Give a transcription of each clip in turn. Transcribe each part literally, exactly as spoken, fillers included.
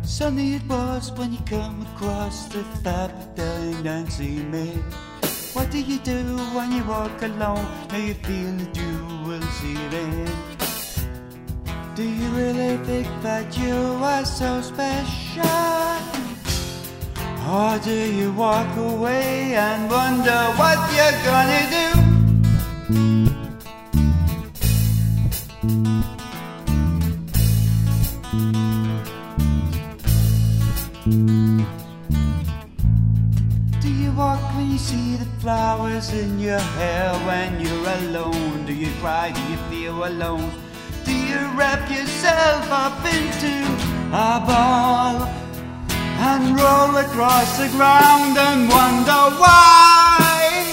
Sunny it was when you come across the fat darling Nancy May. What do you do when you walk alone? Now you feel that you will see it end. Do you really think that you are so special? Or do you walk away and wonder what you're gonna do? Do you walk when you see the flowers in your hair when you're alone? Do you cry? Do you feel alone? Do you wrap yourself up into a ball and roll across the ground and wonder why?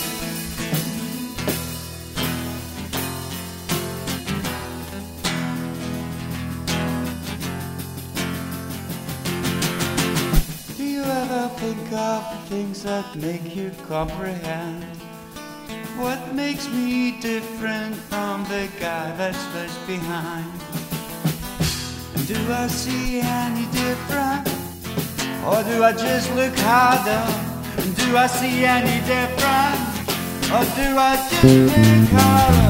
Do you ever think of the things that make you comprehend? What makes me different from the guy that's left behind? And do I see any different? Or do I just look harder? And do I see any different? Or do I just look harder?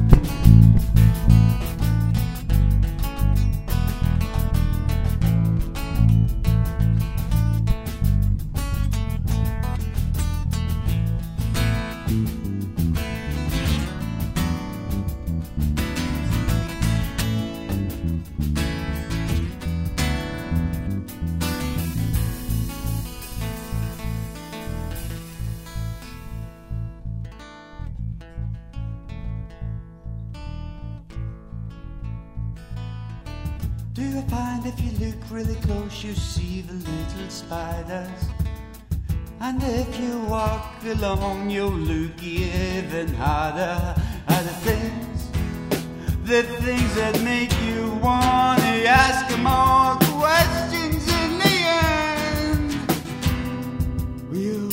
Do you find if you look really close you see the little spiders? And if you walk along you'll look even harder at the things, the things that make you want to ask more questions in the end. Will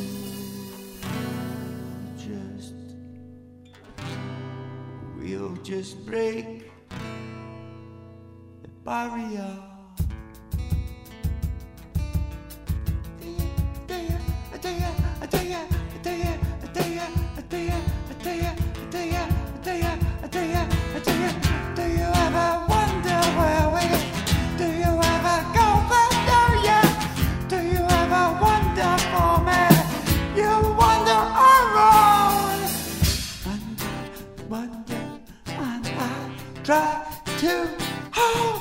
just, we'll just break barrier. Do you ever wonder where we go? Do you ever go further yet? Do you ever wonder for me? You wander around and wonder, and I try to hold.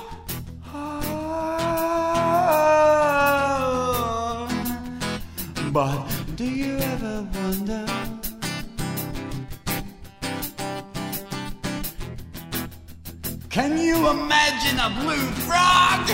But do you ever wonder? Can you imagine a blue frog?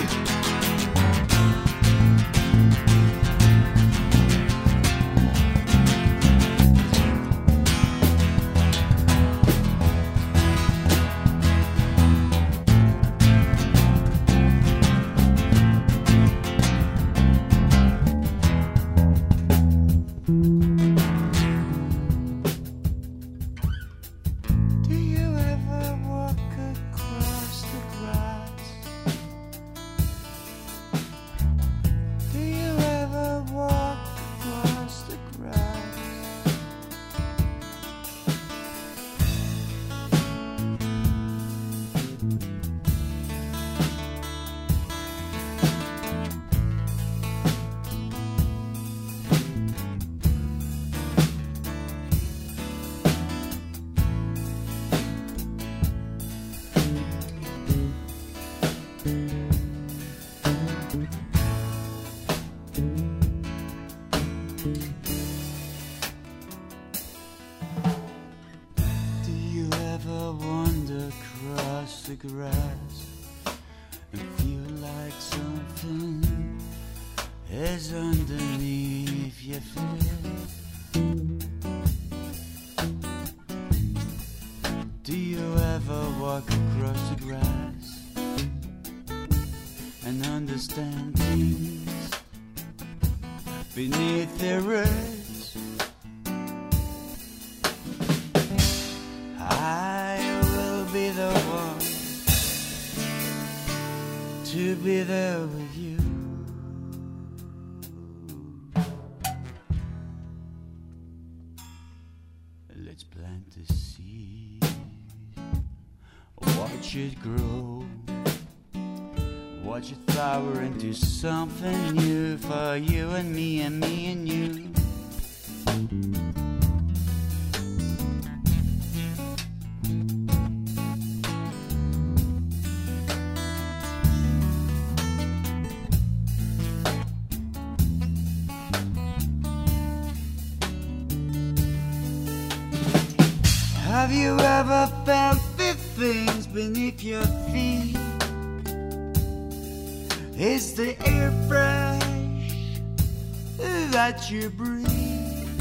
The grass and feel like something is underneath your feet. Do you ever walk across the grass and understand things beneath the roots? I will be the one to be there with you. Let's plant the seed, watch it grow, watch it flower into something new for you and me and me and you. Have you ever felt the things beneath your feet? Is the air fresh that you breathe?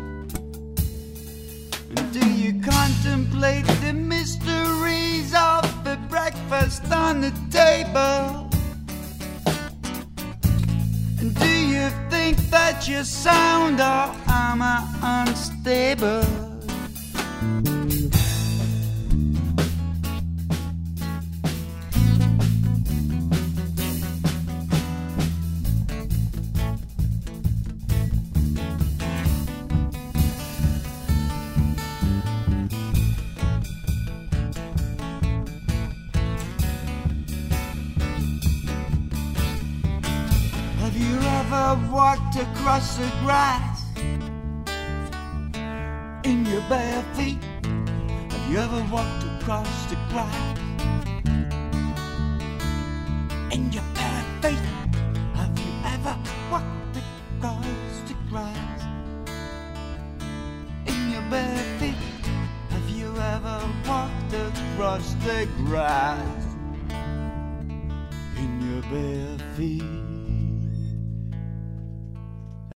Do you contemplate the mysteries of the breakfast on the table? Do you think that your sound or armor unstable? Have you ever walked across the grass in your bare feet? Have you ever walked across the grass in your bare feet? Have you ever walked across the grass in your bare feet? Have you ever walked across the grass in your bare feet?